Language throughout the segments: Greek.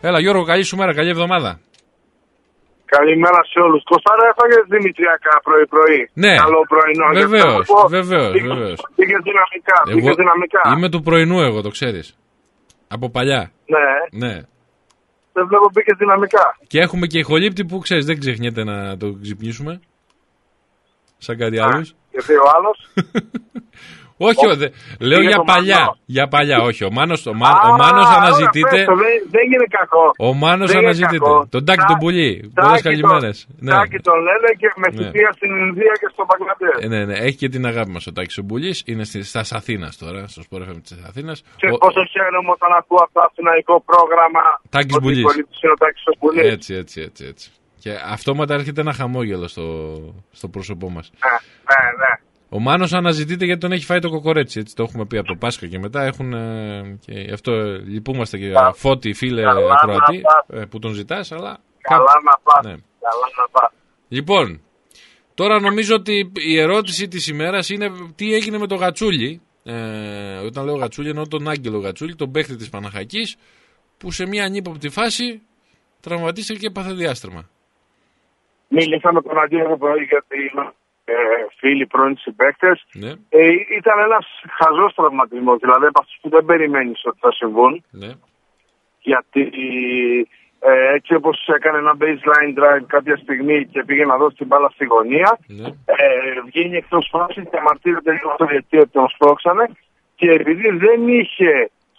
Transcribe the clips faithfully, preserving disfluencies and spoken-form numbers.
Έλα Γιώργο, καλή σου μέρα, καλή εβδομάδα. Καλημέρα σε όλους. Κωστάρα, έφαγες δημητριακά πρωί-πρωί? Ναι, καλό πρωινό. βεβαίως, βεβαίως, βεβαίως. Πήγες δυναμικά, Εγώ πήγες δυναμικά. Είμαι του πρωινού εγώ, το ξέρεις. Από παλιά. Ναι. Ναι. Δεν βλέπω πήγες δυναμικά. Και έχουμε και ηχολήπτη που ξέρεις, δεν ξεχνιέται να το ξυπνήσουμε. Σαν κάτι άλλους. Γιατί ο άλλος. Όχι, ο, δε, λέω για παλιά. Μάνο. Για παλιά, όχι. Ο Μάνος, ο Μά, Α, ο Μάνος αναζητείται. Πέσω, δεν, δεν είναι κακό. Ο Μάνος αναζητείται. Τον Τάκη τον Πουλί. Πολλές καλημέρες. Τάκη τον λένε και με θητεία στην Ινδία και στο Μπαγκλαντές. Ναι, ναι, έχει και την αγάπη μας ο Τάκης ο Πουλής. Είναι στα Αθήνας τώρα, στο Sport εφ εμ της Αθήνας. Και ο... πόσο χαίρομαι όταν ακούω αυτό το αθηναϊκό πρόγραμμα. Τάκης Πουλής. Πουλής. Έτσι, έτσι, έτσι, έτσι. Και αυτόματα έρχεται ένα χαμόγελο στο, στο πρόσωπό μας. Ναι, ναι, ναι. Ο Μάνος αναζητείται γιατί τον έχει φάει το κοκορέτσι. Έτσι, το έχουμε πει από το Πάσχα και μετά. Έχουν, ε, και αυτό ε, λυπούμαστε και yeah. Φώτη, φίλε Κροατή, ε, που τον ζητάς. Αλλά καλά κάπου... να πας. Ναι. Καλά να πας. Λοιπόν, τώρα νομίζω ότι η ερώτηση της ημέρας είναι τι έγινε με το Γατσούλη. Ε, όταν λέω Γατσούλη εννοώ τον Άγγελο Γατσούλη, τον παίχτη της Παναχαϊκής, που σε μια ανύποπτη φάση τραυματίστηκε και έπαθε διάστρεμα. Μίλησα με τον Αγγέλο το πρωί γιατί ε, φίλοι πρώην συμπαίκτες. Ναι. Ε, ήταν ένας χαζός τραυματισμός, δηλαδή από αυτούς που δεν περιμένεις ότι θα συμβούν. Ναι. Γιατί ε, έτσι όπως έκανε ένα baseline drive κάποια στιγμή και πήγε να δώσει την μπάλα στη γωνία, ναι. ε, βγαίνει εκτός φάσης και αμαρτύρεται λίγο στο διετή ότι τον σπρώξανε και επειδή δεν είχε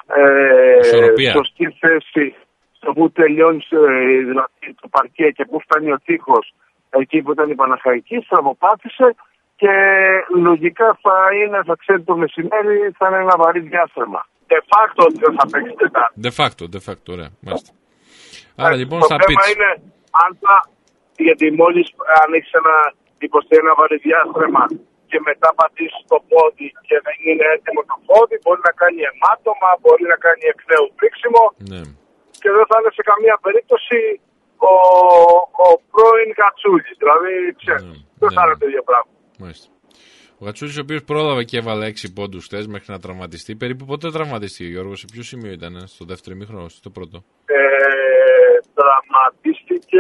ε, σωστή θέση στο που τελειώνει ε, δηλαδή, το παρκέ και που φτάνει ο τείχος εκεί που ήταν η Παναχαϊκή, στραβοπάτησε και λογικά θα είναι, θα ξέρει το μεσημέρι, θα είναι ένα βαρύ διάστρεμα. De facto δεν θα παίξει Τετάρτη. De facto, de facto, ωραία. Μάλιστα. Άρα λοιπόν το στα θέμα πίτς. είναι αν θα, γιατί μόλις αν έχεις ένα, υποστεί ένα βαρύ διάστρεμα και μετά πατήσεις το πόδι και δεν είναι έτοιμο το πόδι, μπορεί να κάνει αιμάτωμα, μπορεί να κάνει εκ νέου πρίξιμο Ναι. και δεν θα είναι σε καμία περίπτωση ο, ο πρώην Κατσούλης. Δηλαδή, ξέρεις, ναι, δεν θα ναι. είναι το ίδιο πράγμα. Μάλιστα. Ο Κατσούλης ο οποίος πρόλαβε και έβαλε έξι πόντους χτες μέχρι να τραυματιστεί. Περίπου πότε τραυματιστεί ο Γιώργος, σε ποιο σημείο ήταν, στο δεύτερο ημίχρονο, στο πρώτο? Ε, τραυματίστηκε,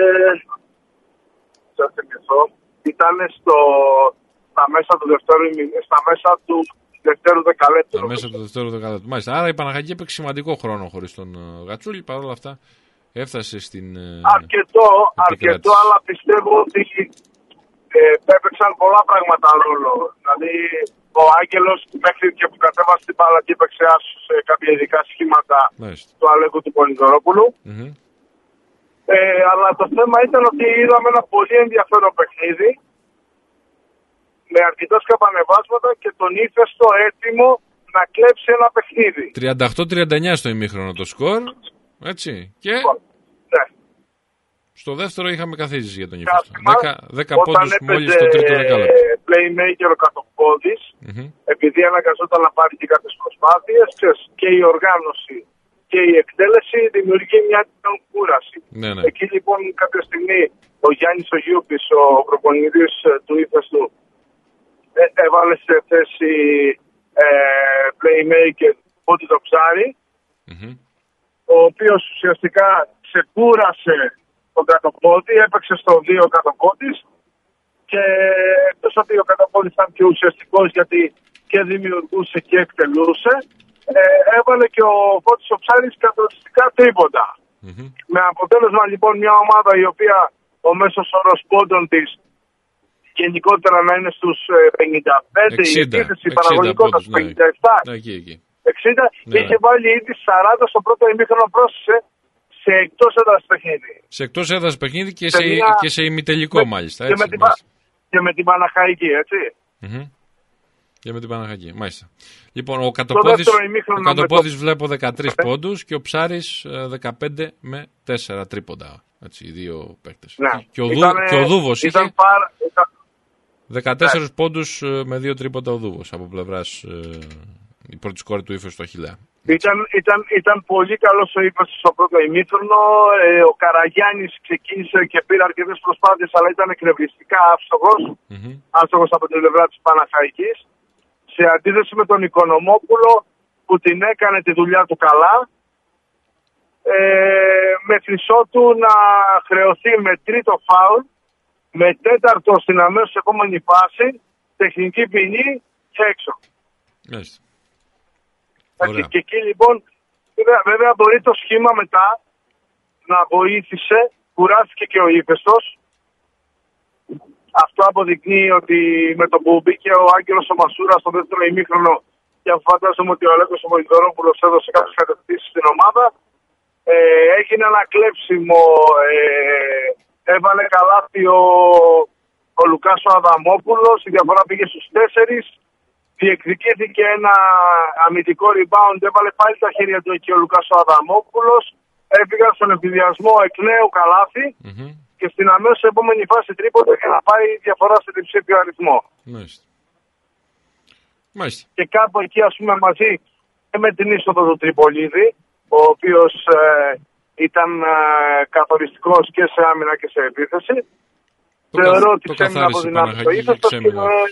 θα θυμηθώ, ήταν στο, στα μέσα του δεύτερου, στα μέσα του δεύτερου δεκαλέπτου. Στα μέσα του δεύτερου δεκαλέπτου. Μάλιστα. Άρα η Παναχαϊκή έπαιξε σημαντικό χρόνο χωρίς τον Κατσούλη, παρόλα αυτά έφτασε στην. Αρκετό, αρκετό, αλλά πιστεύω ότι ε, έπαιξαν πολλά πράγματα ρόλο. Δηλαδή, ο Άγγελος μέχρι και που κατέβασε την μπάλα και έπαιξε άσους σε κάποια ειδικά σχήματα Μάλιστα. του Αλέκου του Πολυδωρόπουλου. Mm-hmm. Ε, αλλά το θέμα ήταν ότι είδαμε ένα πολύ ενδιαφέρον παιχνίδι με αρκετά σκαπανεβάσματα και τον ήρθε στο έτοιμο να κλέψει ένα παιχνίδι. τριάντα οκτώ τριάντα εννιά στο ημίχρονο το σκορ. Έτσι. Και ναι. στο δεύτερο είχαμε καθίσει για τον ύφεστο. δέκα πόντους μόλις στο τρίτο δεκάλεπτο. Όταν playmaker ο Κατοπόδης, mm-hmm. επειδή αναγκαζόταν να πάρει και κάποιες προσπάθειες, και η οργάνωση και η εκτέλεση δημιουργεί μια κούραση. Ναι, ναι. Εκεί λοιπόν κάποια στιγμή ο Γιάννης ο Γιούπης, ο προπονητής του ύφεστου, έβαλε σε θέση ε, playmaker ότι το ψάρι, mm-hmm. ο οποίος ουσιαστικά ξεκούρασε τον Κατοπόδη, έπαιξε στο δύο ο Κατοπόδης και εκτός ότι ο Κατοπόδης ήταν πιο ουσιαστικός γιατί και δημιουργούσε και εκτελούσε, ε, έβαλε και ο Φώτης ο Ψάρης καθοριστικά τρίποτα. Mm-hmm. Με αποτέλεσμα λοιπόν μια ομάδα η οποία ο μέσος όρος πόντων της γενικότερα να είναι στους πενήντα πέντε, η επίθεση παραγωγικότητα στους πενήντα επτά, ναι, εκεί, εκεί. εξήντα, ναι, είχε βάλει ήδη σαράντα στο πρώτο ημίχρονο, πρόσθεσε σε εκτός έδρας παιχνίδι. Σε εκτός έδρας παιχνίδι και σε, μια... και σε ημιτελικό με... μάλιστα. Έτσι, και, με την... και με την Παναχαϊκή, έτσι. Mm-hmm. Και με την Παναχαϊκή, μάλιστα. Λοιπόν, ο Κατοπόδης, ο Κατοπόδης το... βλέπω δεκατρείς yeah. πόντους και ο Ψάρης δεκαπέντε με τέσσερα τρίποντα. Έτσι, οι δύο παίκτες. Ναι. Και, ο Ήτανε... και ο Δούβος ήταν είχε πάρα... ήταν... δεκατέσσερις yeah. πόντους με δύο τρίποντα ο Δούβος από πλευράς ε, η πρώτη σκόρη του ύφεστου του Αχιλλέα. Ήταν, ήταν, ήταν πολύ καλός ο ύφεστος στο πρώτο ημίχρονο. Ε, ο Καραγιάννης ξεκίνησε και πήρε αρκετές προσπάθειες, αλλά ήταν εκνευριστικά άψογος. Mm-hmm. Άψογος από την πλευρά της Παναχαϊκής. Σε αντίθεση με τον Οικονομόπουλο που την έκανε τη δουλειά του καλά. ε, με χρυσό του να χρεωθεί με τρίτο φάουλ, με τέταρτο στην αμέσως επόμενη φάση, τεχνική ποινή και έξω. Yes. Και εκεί λοιπόν, βέβαια, βέβαια μπορεί το σχήμα μετά να βοήθησε, κουράστηκε και ο ύφεστος. Αυτό αποδεικνύει ότι με το που μπήκε ο Άγγελος ο Μασούρας στο δεύτερο ημίχρονο, και φαντάζομαι ότι ο Αλέκος ο Βοηδωρόπουλος έδωσε κάποιες κατευθύνσεις στην ομάδα, ε, έγινε ένα κλέψιμο, ε, έβαλε καλάθι ο, ο Λουκάς ο Αδαμόπουλος, η διαφορά πήγε στους τέσσερις, διεκδικήθηκε ένα αμυντικό rebound, έβαλε πάλι τα χέρια του εκεί ο Λουκάς ο Αδαμόπουλος, έφυγαν στον εφηδιασμό εκ νέου καλάθι, mm-hmm. και στην αμέσως επόμενη φάση τρίποντα για να πάει η διαφορά σε διψήφιο αριθμό. Μάλιστα. Μάλιστα. Και κάπου εκεί, ας πούμε, μαζί με την είσοδο του Τριπολίδη, ο οποίος ε, ήταν ε, καθοριστικός και σε άμυνα και σε επίθεση, το θεωρώ καθ, ότι ξέμεινε από δυνάμεις το ύφεστος και...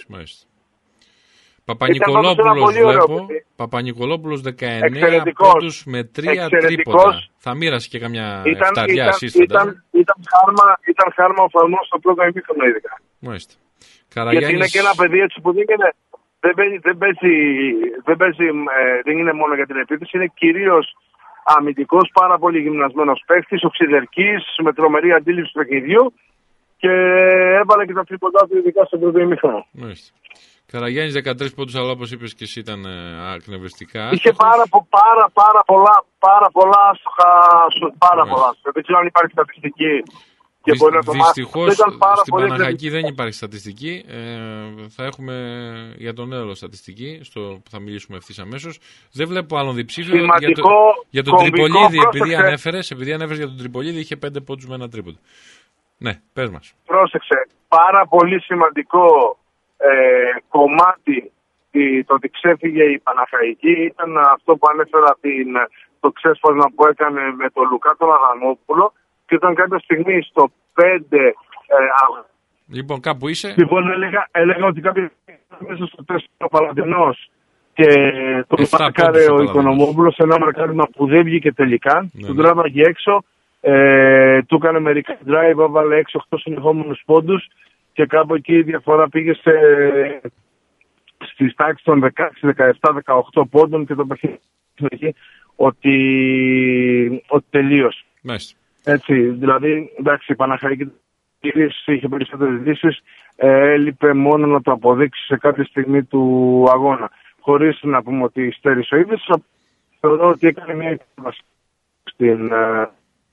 Παπα-Νικολόπουλος βλέπω, Παπα-Νικολόπουλος δεκαεννέα πόντους με τρία τρίποτα. Θα μοίρασε και καμιά εφταριά σύστατα. Ήταν, ήταν, χάρμα, ήταν χάρμα ο φαρμός στο πρώτο ημίχρονο ειδικά. Μάλιστα. Καραγιάννης... Γιατί είναι και ένα παιδί έτσι που δεν είναι, δεν παίζει, δεν παίζει, δεν, παίζει ε, δεν είναι μόνο για την επίθεση, είναι κυρίως αμυντικός, πάρα πολύ γυμνασμένος παίκτης, οξυδερκής, με τρομερή αντίληψη του παιχνιδιού και έβαλε και τα τρίποντά του ειδικά στο πρώτο ημίχρονο. Μάλιστα. Καραγιάννης δεκατρείς πόντους, αλλά όπως είπες και εσύ ήταν ακνευριστικά. Είχε πάρα, πάρα, πάρα πολλά, πάρα πολλά άστοχα, πάρα yeah. πολλά. Δεν ξέρω αν υπάρχει στατιστική και Δυσ, μπορεί να το μάθει. Δυστυχώς στην Παναχαϊκή δεν υπάρχει στατιστική. Ε, θα έχουμε για τον Έολο στατιστική, στο που θα μιλήσουμε ευθύς αμέσως. Δεν βλέπω άλλον διψήφιο. Σημαντικό, για, το, για τον Τριπολίδη, επειδή ανέφερες, επειδή ανέφερες για τον Τριπολίδη, είχε πέντε πόντους με ένα τρίποντο. Ναι, πες μας. Πρόσεξε, πάρα πολύ σημαντικό Ε, κομμάτι το ότι ξέφυγε η Παναχαϊκή ήταν αυτό που ανέφερα την, το ξέσπασμα που έκανε με τον Λουκά τον Αδαμόπουλο και ήταν κάποια στιγμή στο πέντε ε, λοιπόν κάπου είσαι λοιπόν έλεγα, έλεγα ότι κάποια μέσα στο τέσσερα ο Παλαντινός και τον μαρκάρε ο Οικονομόπουλος σε ένα μαρκάρισμα που δεν βγήκε τελικά, ναι, τον τράβαγε έξω, ε, του έκανε μερικά drive, έβαλε έξω οκτώ συνεχόμενους πόντους και κάπου εκεί η διαφορά πήγε σε, στις τάξεις των δεκαέξι, δεκαεπτά, δεκαοκτώ πόντων και το παιχνίδι ότι, ότι τελείωσε. Μάλιστα. Έτσι, δηλαδή, εντάξει, η Παναχαϊκή είχε περισσότερες λύσεις, ε, έλειπε μόνο να το αποδείξει σε κάποια στιγμή του αγώνα. Χωρίς να πούμε ότι στέρισε ο ίδιος, θεωρώ ότι έκανε μια επέμβαση στην... Ε,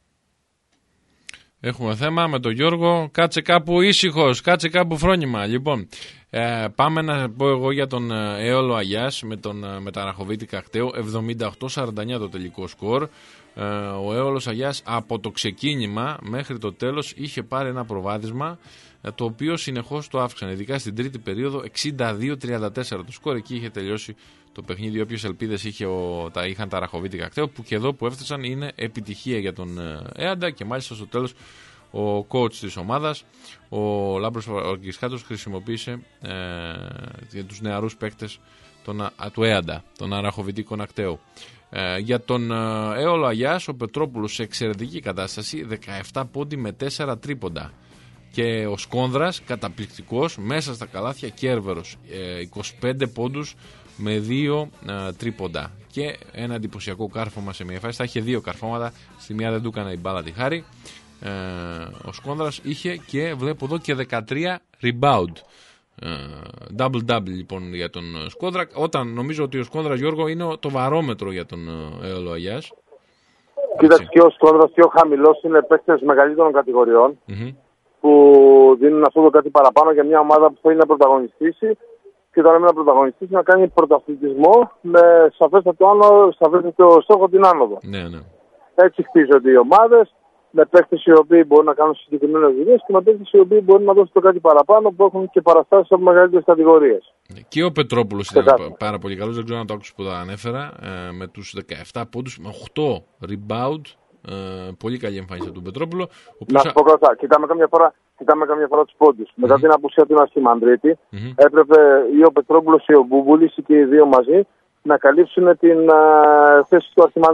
Έχουμε θέμα με τον Γιώργο. Κάτσε κάπου ήσυχος, κάτσε κάπου φρόνημα. Λοιπόν, ε, πάμε να πω εγώ για τον Έολο Αγιάς με τον Μεταραχοβίτη Κακτέο. εβδομήντα οκτώ σαράντα εννέα το τελικό σκορ. Ε, ο Έολος Αγιάς από το ξεκίνημα μέχρι το τέλος είχε πάρει ένα προβάδισμα, το οποίο συνεχώς το αύξανε. Ειδικά στην τρίτη περίοδο εξήντα δύο τριάντα τέσσερα το σκορ. Εκεί είχε τελειώσει το παιχνίδι. Όποιες ελπίδες είχε ο, τα, είχαν τα Ραχοβίτη Κακτέο, που και εδώ που έφτασαν είναι επιτυχία για τον Έαντα και μάλιστα στο τέλος ο coach της ομάδας, ο Λάμπρος Ορκισχάτος, χρησιμοποίησε ε, για τους νεαρούς παίκτες τον, του Έαντα, τον Αραχοβιτή Κακτέο. Ε, για τον Έολο Αγιάς, ο Πετρόπουλος σε εξαιρετική κατάσταση, δεκαεπτά πόντι με τέσσερα τρίποντα. Και ο Σκόνδρας καταπληκτικός μέσα στα καλάθια, Κέρβερος ε, είκοσι πέντε πόντους με δύο ε, τρίποντα και ένα εντυπωσιακό κάρφωμα σε μια φάση. Θα είχε δύο καρφώματα, στη μία δεν του έκανε η μπάλα τη χάρη. Ε, ο Σκόνδρας είχε και βλέπω εδώ και δεκατρία rebound. ε, double-double λοιπόν για τον Σκόνδρα, όταν νομίζω ότι ο Σκόνδρας, Γιώργο, είναι το βαρόμετρο για τον Έολο Αγιάς. Κοίταξε, και ο Σκόνδρας και ο χαμηλός είναι παίκτες μεγαλύτερων κατηγοριών, mm-hmm. που δίνουν αυτό το κάτι παραπάνω για μια ομάδα που θέλει να πρωταγωνιστήσει και όταν είναι να πρωταγωνιστήσει να κάνει πρωταθλητισμό με σαφέστατο, άνω, σαφέστατο στόχο την άνοδο. Ναι, ναι. Έτσι χτίζονται οι ομάδες, με παίκτες οι οποίοι μπορούν να κάνουν συγκεκριμένες δουλειές και με παίκτες οι οποίοι μπορούν να δώσουν το κάτι παραπάνω, που έχουν και παραστάσεις από μεγαλύτερες κατηγορίες. Και ο Πετρόπουλος ήταν πάρα, πάρα πολύ καλός, δεν ξέρω αν το άκουσα που τα ανέφερα, ε, με τους δεκαεπτά πόντους, με οκτώ rebound. Ε, πολύ καλή εμφάνιση από τον Πετρόπουλο. Να σου πω κρατά, κοιτάμε καμιά φορά, κοιτάμε καμιά φορά τους πόντους. Mm-hmm. Μετά την απουσία του Νασχημανδρίτη, mm-hmm. έπρεπε ή ο Πετρόπουλος ή ο Μπούμπουλης και οι δύο μαζί να καλύψουν την uh, θέση του Αρχιμανδρίτη.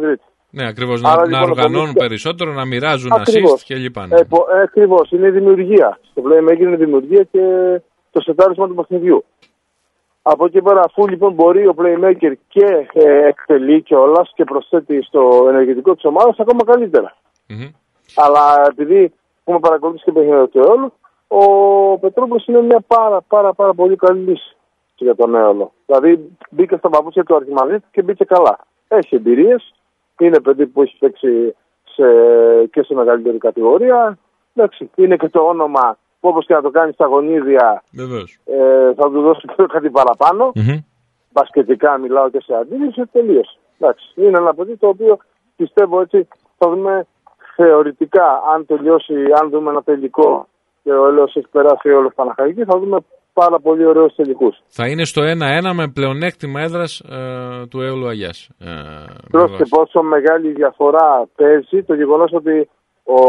Ναι, ακριβώς. Να, λοιπόν, να οργανώνουν το... περισσότερο, να μοιράζουν assist και λοιπά. Ναι. Ε, ε, ακριβώς. Είναι η δημιουργία. Το playmaking είναι η δημιουργία και το σετάρισμα του παιχνιδιού. Από εκεί πέρα, αφού λοιπόν μπορεί ο playmaker και ε, εκτελεί κιόλας και προσθέτει στο ενεργητικό της ομάδας, ακόμα καλύτερα. Mm-hmm. Αλλά επειδή έχουμε παρακολουθήσει και παιχνίδι του αιώλου, ο Πετρόπουλος είναι μια πάρα, πάρα, πάρα πολύ καλή λύση για τον αιώλο. Δηλαδή μπήκε στα παπούτσια του Αρχιμανδρίτη και μπήκε καλά. Έχει εμπειρίες, είναι παιδί που έχει παίξει σε, και σε μεγαλύτερη κατηγορία. Εντάξει, είναι και το όνομα που όπως και να το κάνει στα γονίδια ε, θα του δώσει κάτι παραπάνω. Mm-hmm. Μπασκετικά μιλάω και σε αντίληψη, τελείως. Εντάξει, είναι ένα παιδί το οποίο πιστεύω έτσι θα δούμε θεωρητικά, αν τελειώσει, αν δούμε ένα τελικό και ο Έλεος έχει περάσει όλο Παναχαϊκή, θα δούμε πάρα πολύ ωραίους τελικούς. Θα είναι στο ένα ένα με πλεονέκτημα έδρας ε, του Έολου Αγιάς. Πρόσεχε και πόσο μεγάλη διαφορά παίζει το γεγονός ότι ο,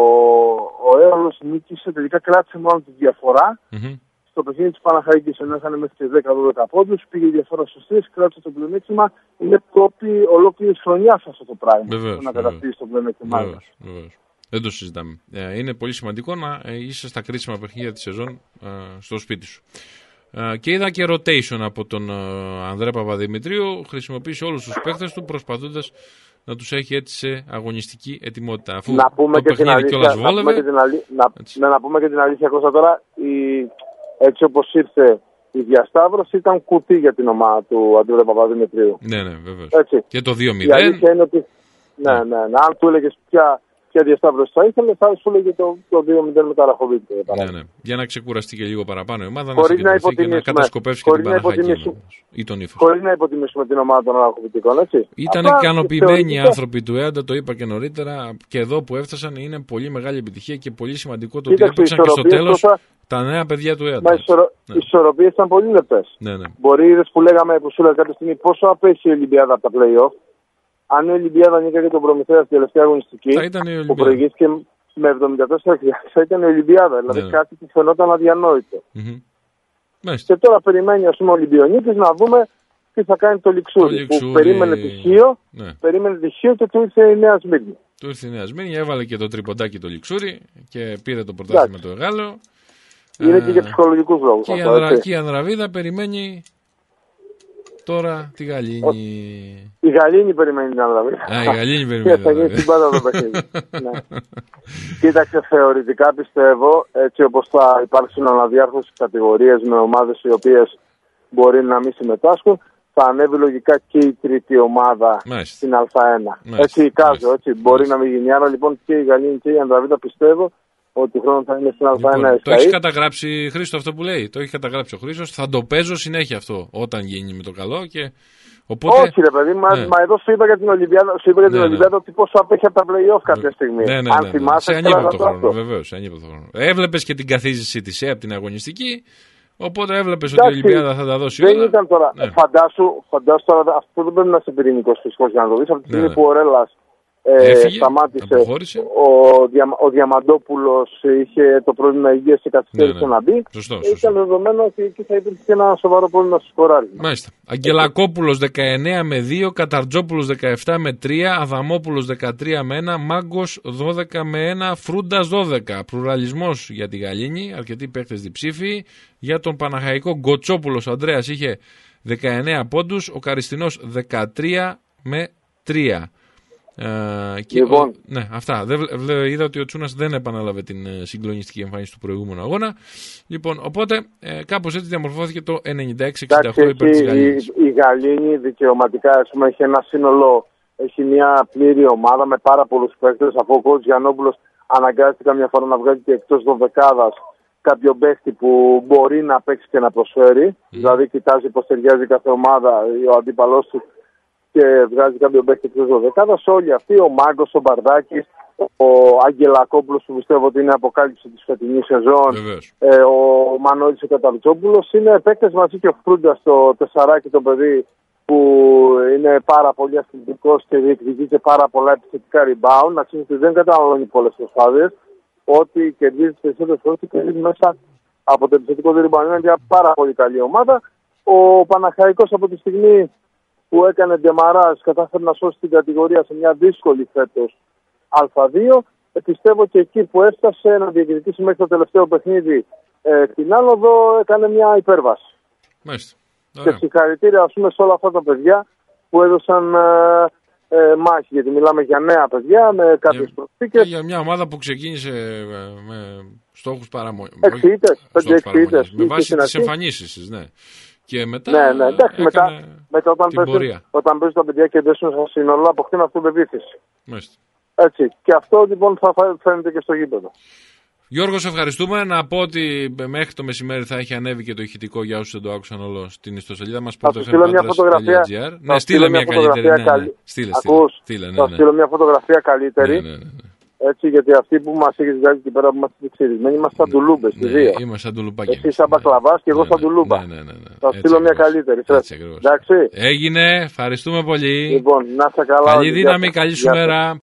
ο Έολος νίκησε, τελικά κράτησε μόνο τη διαφορά mm-hmm. στο παιχνίδι της Παναχαϊκής, ενώ είχαν μέχρι και δέκα δώδεκα πόντους, πήγε η διαφορά στους τρεις, κράτησε το πλεονέκτημα, είναι κόπη ολόκληρη χρονιά αυτό το πράγμα. Βεβαίως, να κατακτήσει το πλεονέκτημά. Δεν το συζητάμε. Ε, είναι πολύ σημαντικό να είσαι στα κρίσιμα παιχνίδια της σεζόν ε, στο σπίτι σου. Ε, και είδα και rotation από τον ε, Ανδρέα Παπαδημητρίου. Χρησιμοποίησε όλους τους παίκτες του προσπαθώντας να τους έχει έτσι σε αγωνιστική ετοιμότητα. Αφού να πούμε το και την αλήθεια, να πούμε και την, αλή, να, να πούμε και την αλήθεια Κώστα τώρα, η, έτσι όπως ήρθε η διασταύρωση ήταν κουτί για την ομάδα του Ανδρέα Παπαδημητρίου. Ναι, ναι, βεβαίως. Έτσι. Και το δύο μηδέν. Η αλήθεια είναι ότι, ναι, ναι, ναι, ναι, αν του έλεγες πια ποια διασταύρωση θα ήθελε, θα σου λέγε το, το δύο μηδέν με Ταραχοβίτη. Ναι, ναι. Για να ξεκουραστεί και λίγο παραπάνω η ομάδα, χωρίς να, να, και να κατασκοπεύσει και την Παναχαϊκή ή τον Ύφος. Χωρίς να υποτιμήσουμε την ομάδα των Ταραχοβιτικών, έτσι. Ήταν ικανοποιημένοι οι άνθρωποι του ΕΑΝΤΑ, το είπα και νωρίτερα, και εδώ που έφτασαν είναι πολύ μεγάλη επιτυχία και πολύ σημαντικό το ότι έπαιξαν και στο τέλος τα νέα παιδιά του ΕΑΝΤΑ. Μα οι ισορροπίες ήταν πολύ λεπτές. Μπορεί, είδες που λέγαμε, που σου λέγα κάποια στιγμή, πόσο απέχει η Ολυμπιάδα από τα play-off. Αν η Ολυμπιάδα νίκαγε τον Προμηθέα στην τελευταία αγωνιστική, που προηγήθηκε με εβδομήντα τέσσερα χιλιάδες, θα ήταν η Ολυμπιάδα. Δηλαδή ναι. κάτι που φαινόταν αδιανόητο. Mm-hmm. Και τώρα περιμένει, ας πούμε, ο Ολυμπιονίκης να δούμε τι θα κάνει το Λιξούρι. Το Λιξούρι... Που περίμενε τυχείο, ναι. περίμενε τυχείο και του ήρθε η Νέα Σμύρνη. Του ήρθε η Νέα Σμύρνη, έβαλε και το τριποντάκι το Λιξούρι και πήρε το πρωτάθλημα το Εγάλεο. Είναι και για ψυχολογικούς λόγους. Και, αυτό, η, και η Ανδραβίδα περιμένει τώρα τη Γαλήνη. Η Γαλήνη περιμένει την Ανδραβίδα. Α, η Γαλήνη περιμένει. Και θα γίνει στην πάντα το παιχνίδι. Ναι. Κοίταξε, θεωρητικά πιστεύω, έτσι όπως θα υπάρξουν αναδιάρθρωσης κατηγορίες με ομάδες οι οποίες μπορεί να μην συμμετάσχουν, θα ανέβει λογικά και η τρίτη ομάδα Μάλιστα. στην Α1. Μάλιστα. Έτσι εικάζω, έτσι. Μάλιστα. Μπορεί να μην γίνει. Άρα λοιπόν και η Γαλήνη και η Ανδραβίδα πιστεύω ότι χρόνο θα είναι στην Α1. Λοιπόν, το έχει καταγράψει, Χρήστο, αυτό που λέει. Το έχει καταγράψει ο Χρήστος. Θα το παίζω συνέχεια αυτό όταν γίνει με το καλό. Και... Οπότε... Όχι, ρε παιδί, μα, ναι. μα εδώ σου είπα για την Ολυμπιάδα, σου είπα για την ναι, Ολυμπιάδα ότι πόσο απέχει από τα play-off κάποια στιγμή. Ναι, ναι, ναι, Αν ναι, θυμάσαι, σε ανύπαρκτο χρόνο. Βεβαίως, σε ανύπαρκτο χρόνο. Έβλεπες και την καθίζηση της ΕΕ από την αγωνιστική. Οπότε έβλεπες ότι η Ολυμπιάδα θα τα δώσει δεν όλα. Ήταν τώρα. Ναι. Φαντάσου, φαντάσου τώρα, αυτό δεν πρέπει να είσαι πυρηνικός φυσικός για να το δεις. Από τη στιγμή ναι, που ο Ρέλλας ε, σταμάτησε, ο, Δια, ο Διαμαντόπουλος είχε το πρόβλημα υγείας και καθυστέρησε ναι, ναι. να μπει. Σωστό, σωστό. Ήταν δεδομένο ότι εκεί θα υπήρχε ένα σοβαρό πρόβλημα στο σκοράρισμα. Μάλιστα. Αγγελακόπουλος δεκαεννέα με δύο, Καταρτζόπουλος δεκαεπτά με τρία, Αδαμόπουλος δεκατρία με ένα, Μάγκος δώδεκα με ένα, Φρούντας δώδεκα. Πλουραλισμός για τη Γαλήνη, αρκετοί παίκτες διψήφοι. Για τον Παναχαϊκό, Γκοτσόπουλος Ανδρέας είχε δεκαεννέα πόντους, ο Καριστινός δεκατρία με τρία. Uh, και λοιπόν. ο, ναι, αυτά. Δε, δε, είδα ότι ο Τσούνας δεν επανάλαβε την ε, συγκλονιστική εμφάνιση του προηγούμενου αγώνα. Λοιπόν, οπότε ε, κάπως έτσι διαμορφώθηκε το ενενήντα έξι εξήντα οκτώ υπέρ της Γαλήνης. Η, η Γαλήνη δικαιωματικά, ας πούμε, έχει ένα σύνολο, έχει μια πλήρη ομάδα με πάρα πολλούς παίκτες. Αφού ο κότς Γιαννόπουλος αναγκάστηκε καμιά φορά να βγάλει και εκτός δωδεκάδας κάποιο παίκτη που μπορεί να παίξει και να προσφέρει. Mm. Δηλαδή, κοιτάζει πώς ταιριάζει κάθε ομάδα, ο αντίπαλός του και βγάζει κάποιον παίκτη εκτός δωδεκάδας. Όλοι αυτοί, ο Μάγκος, ο Μπαρδάκης, ο Αγγελακόπουλος που πιστεύω ότι είναι αποκάλυψη της φετινής σεζόν, ε, ο Μανώλης ο Καταρτζόπουλος, είναι παίκτες μαζί και ο Φρούντας, το τεσσαράκι το παιδί που είναι πάρα πολύ αθλητικός και διεκδικεί και πάρα πολλά επιθετικά rebound. Να ξέρετε ότι δεν καταναλώνει πολλές προσπάθειες. Ό,τι κερδίζει τις περισσότερες φορές και κερδίζει μέσα από το επιθετικό rebound. Είναι μια πάρα πολύ καλή ομάδα. Ο Παναχαϊκός από τη στιγμή που έκανε ντεμαράζ, κατάφερε να σώσει την κατηγορία σε μια δύσκολη φέτος Α δύο. Ε, πιστεύω και εκεί που έφτασε να διεκδικήσει μέχρι το τελευταίο παιχνίδι ε, την άνοδο, έκανε μια υπέρβαση. Μάλιστα. Και συγχαρητήρια, ας πούμε, σε όλα αυτά τα παιδιά που έδωσαν ε, ε, μάχη. Γιατί μιλάμε για νέα παιδιά με κάποιες προσθήκες. Για μια ομάδα που ξεκίνησε με στόχους παραμονής. Έξι ήττες, πέντε έξι ήττες. Με βάση τις εμφανίσεις, ναι. Και μετά. Ναι, ναι, εντάξει, μετά, μετά όταν, παίζουν, όταν παίζουν τα παιδιά και δέσουν στα σύνολα, αποκτήνουν αυτοπεποίθηση. Μάλιστα. Έτσι. Και αυτό λοιπόν θα φαίνεται και στο γήπεδο. Γιώργο, σε ευχαριστούμε. Να πω ότι μέχρι το μεσημέρι θα έχει ανέβει και το ηχητικό, για όσους δεν το άκουσαν όλο, στην ιστοσελίδα μας. Θα σου στείλω μια φωτογραφία. Ναι, στείλε μια καλύτερη. Ναι, ναι. Στείλε, Ακούς, στείλε, ναι, θα ναι. στείλω μια φωτογραφία καλύτερη. Ναι, ναι, ναι. Έτσι, γιατί αυτοί που μας έχει βγάλει εκεί πέρα που είμαστε εξελιγμένοι, είμαστε σαν τουλούμπες. Ναι, δύο. είμαστε σαν τουλουπάκια. Εσύ σαν μπακλαβάς και εγώ σαν τουλούμπα. Ναι, ναι, ναι, ναι. Θα στείλω μια καλύτερη. Έτσι, εντάξει. Έγινε, ευχαριστούμε πολύ. Λοιπόν, να είσαι καλά. Καλή δύναμη, καλή σου μέρα.